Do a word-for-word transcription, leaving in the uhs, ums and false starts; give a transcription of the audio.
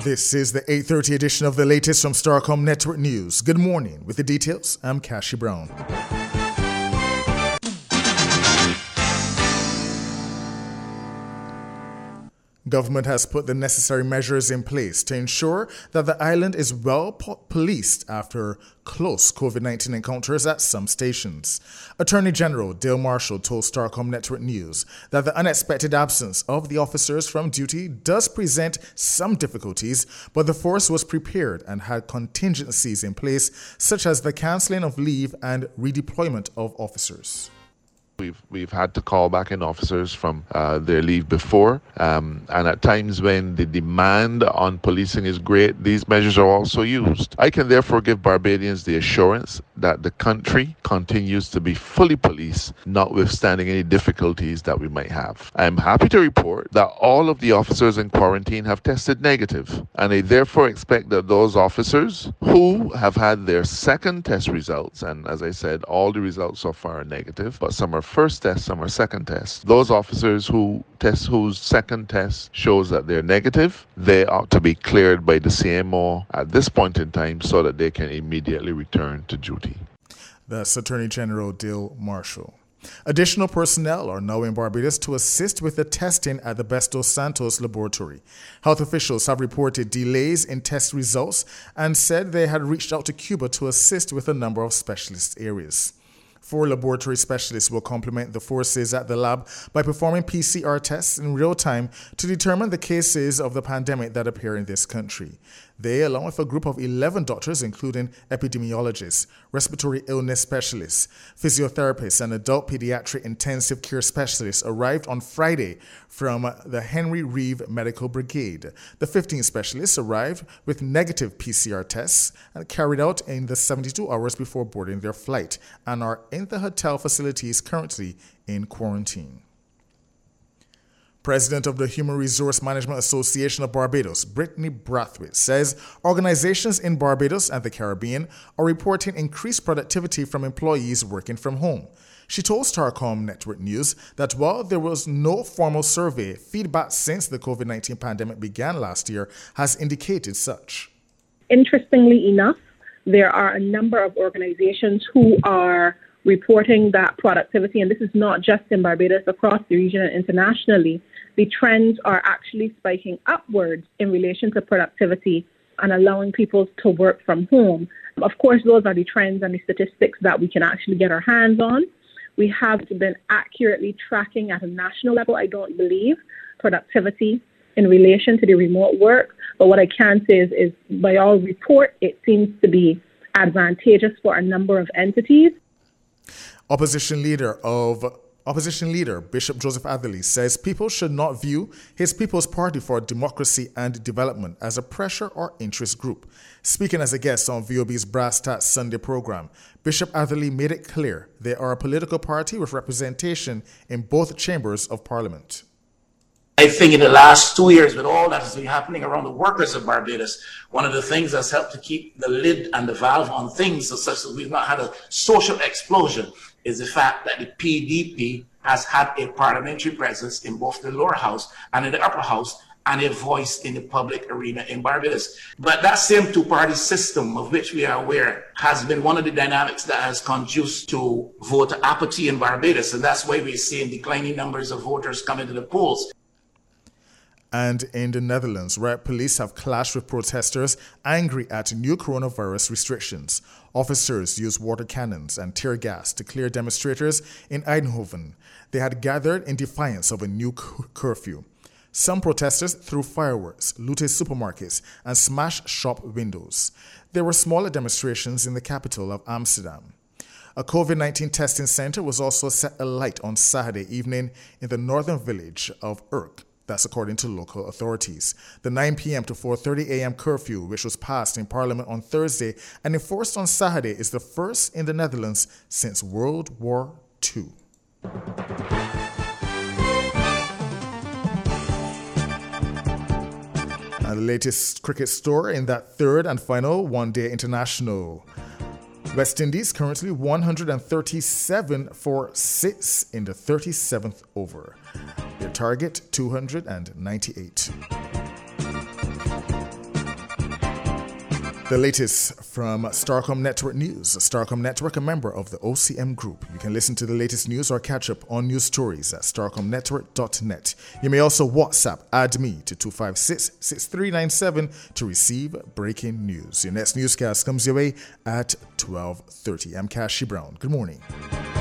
This is the eight thirty edition of the latest from Starcom Network News. Good morning. With the details, I'm Kashi Brown. Government has put the necessary measures in place to ensure that the island is well po- policed after close COVID nineteen encounters at some stations. Attorney General Dale Marshall told Starcom Network News that the unexpected absence of the officers from duty does present some difficulties, but the force was prepared and had contingencies in place, such as the cancelling of leave and redeployment of officers. We've we've had to call back in officers from uh, their leave before, um, and at times when the demand on policing is great, these measures are also used. I can therefore give Barbadians the assurance that the country continues to be fully policed, notwithstanding any difficulties that we might have. I'm happy to report that all of the officers in quarantine have tested negative, and I therefore expect that those officers who have had their second test results, and as I said, all the results so far are negative, but some are first test, some are second test. Those officers who test whose second test shows that they're negative, they ought to be cleared by the C M O at this point in time so that they can immediately return to duty. That's Attorney General Dale Marshall. Additional personnel are now in Barbados to assist with the testing at the Besto Santos laboratory. Health officials have reported delays in test results and said they had reached out to Cuba to assist with a number of specialist areas. Four laboratory specialists will complement the forces at the lab by performing P C R tests in real time to determine the cases of the pandemic that appear in this country. They, along with a group of eleven doctors, including epidemiologists, respiratory illness specialists, physiotherapists, and adult pediatric intensive care specialists, arrived on Friday from the Henry Reeve Medical Brigade. The fifteen specialists arrived with negative P C R tests and carried out in the seventy-two hours before boarding their flight and are in the hotel facilities currently in quarantine. President of the Human Resource Management Association of Barbados, Brittany Brathwaite, says organizations in Barbados and the Caribbean are reporting increased productivity from employees working from home. She told Starcom Network News that while there was no formal survey, feedback since the COVID nineteen pandemic began last year has indicated such. Interestingly enough, there are a number of organizations who are reporting that productivity, and this is not just in Barbados, across the region and internationally, the trends are actually spiking upwards in relation to productivity and allowing people to work from home. Of course, those are the trends and the statistics that we can actually get our hands on. We have been accurately tracking at a national level, I don't believe, productivity in relation to the remote work. But what I can say is, is by all report, it seems to be advantageous for a number of entities. Opposition leader of Opposition leader Bishop Joseph Atherley says people should not view his People's Party for Democracy and Development as a pressure or interest group. Speaking as a guest on V O B's Brass Tats Sunday program, Bishop Atherley made it clear they are a political party with representation in both chambers of Parliament. I think in the last two years, with all that has been happening around the workers of Barbados, one of the things that's helped to keep the lid and the valve on things such that we've not had a social explosion is the fact that the P D P has had a parliamentary presence in both the lower house and in the upper house and a voice in the public arena in Barbados. But that same two-party system of which we are aware has been one of the dynamics that has conduced to voter apathy in Barbados, and that's why we're seeing declining numbers of voters coming to the polls. And in the Netherlands, where police have clashed with protesters angry at new coronavirus restrictions. Officers used water cannons and tear gas to clear demonstrators in Eindhoven. They had gathered in defiance of a new curfew. Some protesters threw fireworks, looted supermarkets, and smashed shop windows. There were smaller demonstrations in the capital of Amsterdam. A COVID nineteen testing center was also set alight on Saturday evening in the northern village of Urk. That's according to local authorities. The nine p.m. to four thirty a.m. curfew, which was passed in Parliament on Thursday and enforced on Saturday, is the first in the Netherlands since World War Two. And the latest cricket story in that third and final one-day international. West Indies currently one hundred thirty-seven for six in the thirty-seventh over. Their target, two hundred ninety-eight. The latest from Starcom Network News. Starcom Network, a member of the O C M Group. You can listen to the latest news or catch up on news stories at starcom network dot net. You may also WhatsApp add me to two five six, six three nine seven to receive breaking news. Your next newscast comes your way at twelve thirty. I'm Kashi Brown. Good morning.